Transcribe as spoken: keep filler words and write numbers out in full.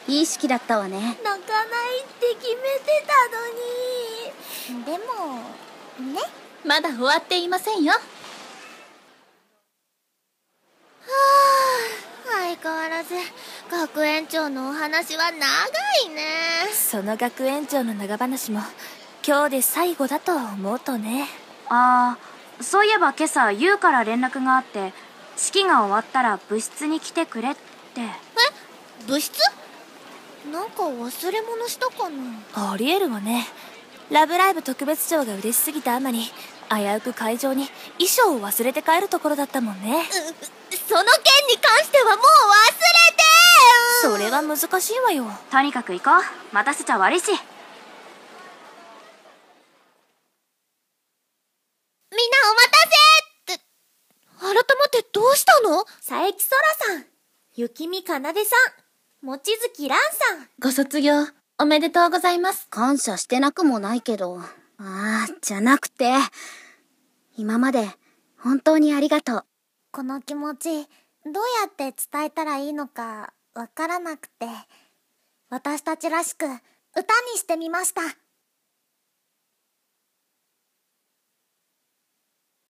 いい式だったわね。 泣かないって決めてたのに。でもね、 まだ終わっていませんよ。はあ、相変わらず学園長のお話は長いね。 その学園長の長話も今日で最後だと思うとね。 ああ、そういえば今朝ユウから連絡があって、式が終わったら部室に来てくれって。え、 部室？なんか忘れ物したかな。 ありえるわね。ラブライブ特別賞が嬉しすぎたあまり、危うく会場に衣装を忘れて帰るところだったもんね。 その件に関してはもう忘れて。 それは難しいわよ。 とにかく行こう。待たせちゃ悪いし。 みんなお待たせって。改まってどうしたの？ 佐伯そらさん、雪見かなでさん、望月蘭さん。 ご卒業おめでとうございます。 感謝してなくもないけど。ああ、じゃなくて、今まで本当にありがとう。 この気持ち、どうやって伝えたらいいのかわからなくて、私たちらしく歌にしてみました。